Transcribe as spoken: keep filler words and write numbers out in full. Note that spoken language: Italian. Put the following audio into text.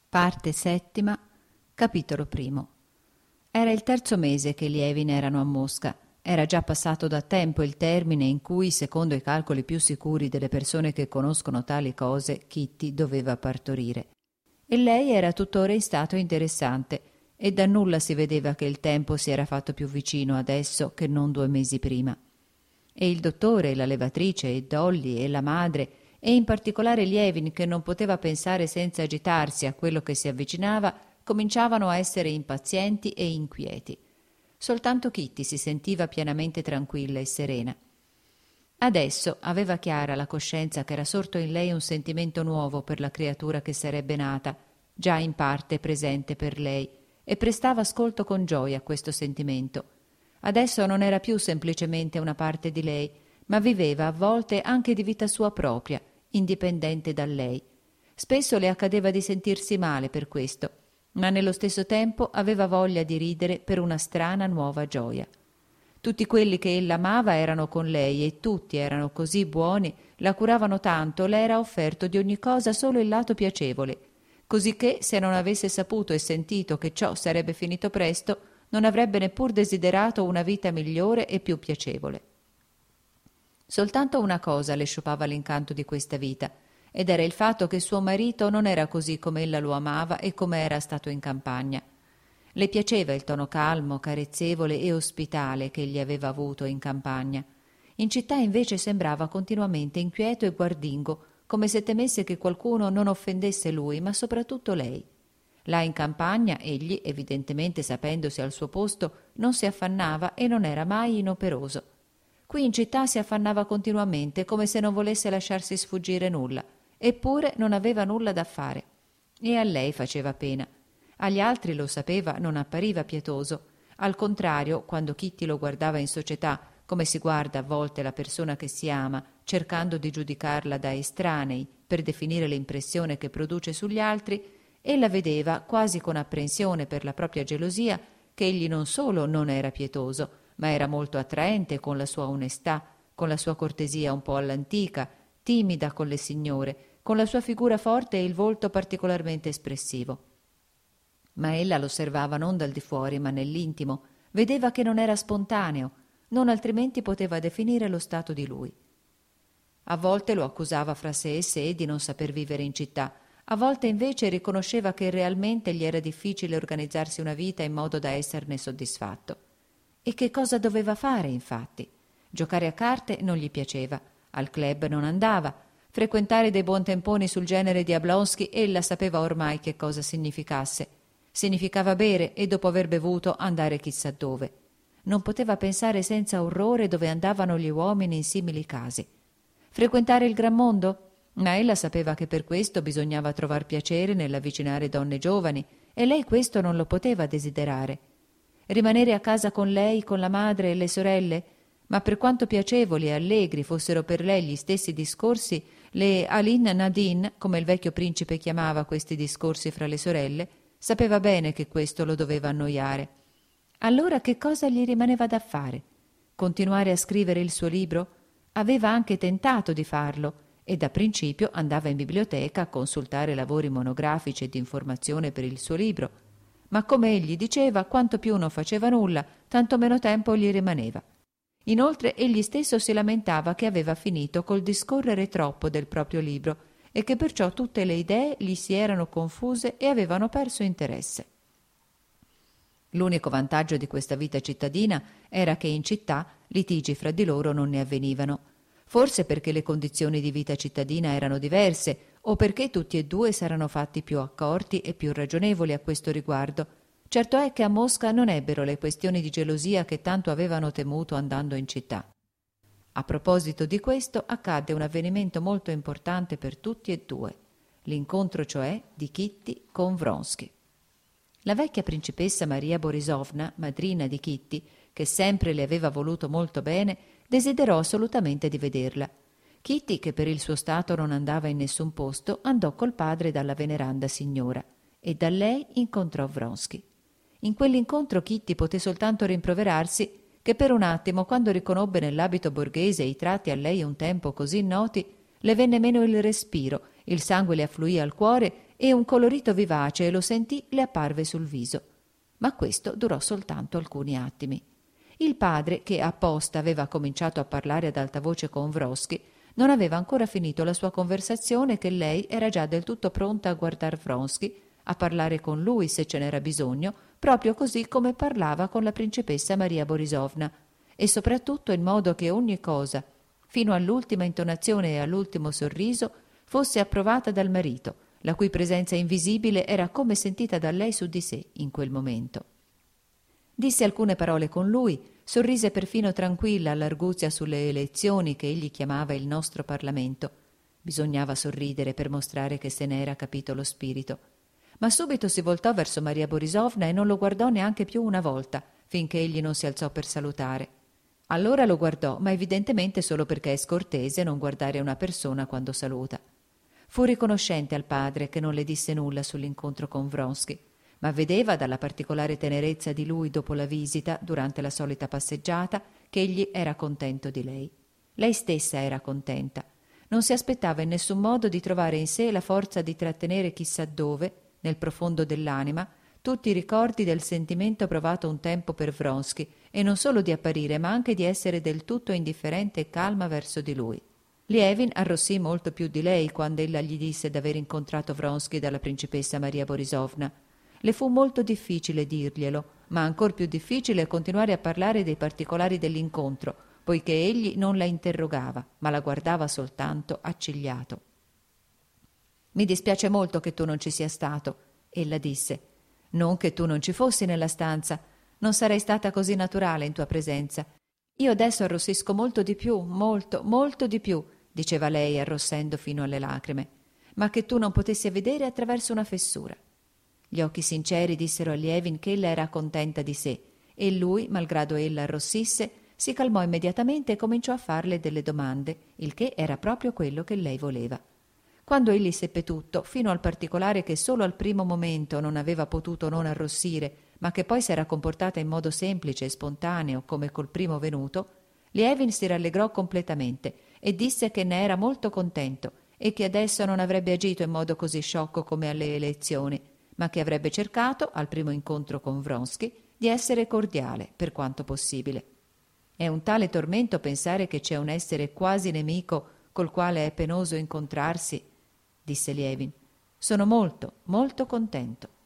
Parte settima, capitolo primo. Era il terzo mese che i Lievin erano a Mosca. Era già passato da tempo il termine in cui, secondo i calcoli più sicuri delle persone che conoscono tali cose, Kitty doveva partorire. E lei era tuttora in stato interessante, e da nulla si vedeva che il tempo si era fatto più vicino adesso che non due mesi prima. E il dottore, e la levatrice, e Dolly, e la madre, e in particolare Lievin, che non poteva pensare senza agitarsi a quello che si avvicinava, cominciavano a essere impazienti e inquieti. Soltanto Kitty si sentiva pienamente tranquilla e serena. Adesso aveva chiara la coscienza che era sorto in lei un sentimento nuovo per la creatura che sarebbe nata, già in parte presente per lei, e prestava ascolto con gioia a questo sentimento. Adesso non era più semplicemente una parte di lei, ma viveva a volte anche di vita sua propria, indipendente da lei. Spesso le accadeva di sentirsi male per questo, ma nello stesso tempo aveva voglia di ridere per una strana nuova gioia. Tutti quelli che ella amava erano con lei e tutti erano così buoni, la curavano tanto, le era offerto di ogni cosa solo il lato piacevole, cosicché se non avesse saputo e sentito che ciò sarebbe finito presto, non avrebbe neppur desiderato una vita migliore e più piacevole. Soltanto una cosa le sciupava l'incanto di questa vita, ed era il fatto che suo marito non era così come ella lo amava e come era stato in campagna. Le piaceva il tono calmo, carezzevole e ospitale che egli aveva avuto in campagna. In città invece sembrava continuamente inquieto e guardingo, come se temesse che qualcuno non offendesse lui, ma soprattutto lei. Là in campagna egli, evidentemente sapendosi al suo posto, non si affannava e non era mai inoperoso. Qui in città si affannava continuamente, come se non volesse lasciarsi sfuggire nulla, eppure non aveva nulla da fare. E a lei faceva pena. Agli altri, lo sapeva, non appariva pietoso. Al contrario, quando Kitty lo guardava in società, come si guarda a volte la persona che si ama, cercando di giudicarla da estranei, per definire l'impressione che produce sugli altri, ella vedeva, quasi con apprensione per la propria gelosia, che egli non solo non era pietoso, ma era molto attraente con la sua onestà, con la sua cortesia un po' all'antica, timida con le signore, con la sua figura forte e il volto particolarmente espressivo. Ma ella lo osservava non dal di fuori, ma nell'intimo, vedeva che non era spontaneo, non altrimenti poteva definire lo stato di lui. A volte lo accusava fra sé e sé di non saper vivere in città, a volte invece riconosceva che realmente gli era difficile organizzarsi una vita in modo da esserne soddisfatto. E che cosa doveva fare, infatti? Giocare a carte non gli piaceva, al club non andava, frequentare dei buontemponi sul genere di Ablonsky ella sapeva ormai che cosa significasse. Significava bere e dopo aver bevuto andare chissà dove. Non poteva pensare senza orrore dove andavano gli uomini in simili casi. Frequentare il gran mondo? Ma ella sapeva che per questo bisognava trovar piacere nell'avvicinare donne giovani e lei questo non lo poteva desiderare. Rimanere a casa con lei, con la madre e le sorelle? Ma per quanto piacevoli e allegri fossero per lei gli stessi discorsi, le Alin Nadine, come il vecchio principe chiamava questi discorsi fra le sorelle, sapeva bene che questo lo doveva annoiare. Allora che cosa gli rimaneva da fare? Continuare a scrivere il suo libro? Aveva anche tentato di farlo e da principio andava in biblioteca a consultare lavori monografici e di informazione per il suo libro. Ma come egli diceva, quanto più non faceva nulla, tanto meno tempo gli rimaneva. Inoltre egli stesso si lamentava che aveva finito col discorrere troppo del proprio libro e che perciò tutte le idee gli si erano confuse e avevano perso interesse. L'unico vantaggio di questa vita cittadina era che in città litigi fra di loro non ne avvenivano. Forse perché le condizioni di vita cittadina erano diverse o perché tutti e due s'erano fatti più accorti e più ragionevoli a questo riguardo. Certo è che a Mosca non ebbero le questioni di gelosia che tanto avevano temuto andando in città. A proposito di questo accadde un avvenimento molto importante per tutti e due, l'incontro cioè di Kitty con Vronsky. La vecchia principessa Maria Borisovna, madrina di Kitty, che sempre le aveva voluto molto bene, desiderò assolutamente di vederla. Kitty, che per il suo stato non andava in nessun posto, andò col padre dalla veneranda signora e da lei incontrò Vronsky. In quell'incontro Kitty poté soltanto rimproverarsi che per un attimo, quando riconobbe nell'abito borghese i tratti a lei un tempo così noti, le venne meno il respiro, il sangue le affluì al cuore e un colorito vivace, lo sentì, le apparve sul viso. Ma questo durò soltanto alcuni attimi. Il padre, che apposta aveva cominciato a parlare ad alta voce con Vronsky, non aveva ancora finito la sua conversazione che lei era già del tutto pronta a guardar Vronsky, a parlare con lui se ce n'era bisogno, proprio così come parlava con la principessa Maria Borisovna, e soprattutto in modo che ogni cosa, fino all'ultima intonazione e all'ultimo sorriso, fosse approvata dal marito, la cui presenza invisibile era come sentita da lei su di sé in quel momento. Disse alcune parole con lui, sorrise perfino tranquilla all'arguzia sulle elezioni che egli chiamava il nostro Parlamento. Bisognava sorridere per mostrare che se ne era capito lo spirito. Ma subito si voltò verso Maria Borisovna e non lo guardò neanche più una volta, finché egli non si alzò per salutare. Allora lo guardò, ma evidentemente solo perché è scortese non guardare una persona quando saluta. Fu riconoscente al padre che non le disse nulla sull'incontro con Vronsky, ma vedeva dalla particolare tenerezza di lui dopo la visita, durante la solita passeggiata, che egli era contento di lei. Lei stessa era contenta. Non si aspettava in nessun modo di trovare in sé la forza di trattenere chissà dove, nel profondo dell'anima, tutti i ricordi del sentimento provato un tempo per Vronsky, e non solo di apparire, ma anche di essere del tutto indifferente e calma verso di lui. Lievin arrossì molto più di lei quando ella gli disse d'aver incontrato Vronsky dalla principessa Maria Borisovna. Le fu molto difficile dirglielo, ma ancor più difficile continuare a parlare dei particolari dell'incontro, poiché egli non la interrogava, ma la guardava soltanto accigliato. «Mi dispiace molto che tu non ci sia stato», ella disse. «Non che tu non ci fossi nella stanza, non sarei stata così naturale in tua presenza. Io adesso arrossisco molto di più, molto, molto di più», diceva lei arrossendo fino alle lacrime, «ma che tu non potessi vedere attraverso una fessura». Gli occhi sinceri dissero a Lievin che ella era contenta di sé, e lui, malgrado ella arrossisse, si calmò immediatamente e cominciò a farle delle domande, il che era proprio quello che lei voleva. Quando egli seppe tutto, fino al particolare che solo al primo momento non aveva potuto non arrossire, ma che poi s'era comportata in modo semplice e spontaneo come col primo venuto, Lievin si rallegrò completamente e disse che ne era molto contento e che adesso non avrebbe agito in modo così sciocco come alle elezioni, ma che avrebbe cercato, al primo incontro con Vronsky, di essere cordiale per quanto possibile. È un tale tormento pensare che c'è un essere quasi nemico col quale è penoso incontrarsi, disse Lievin. Sono molto, molto contento.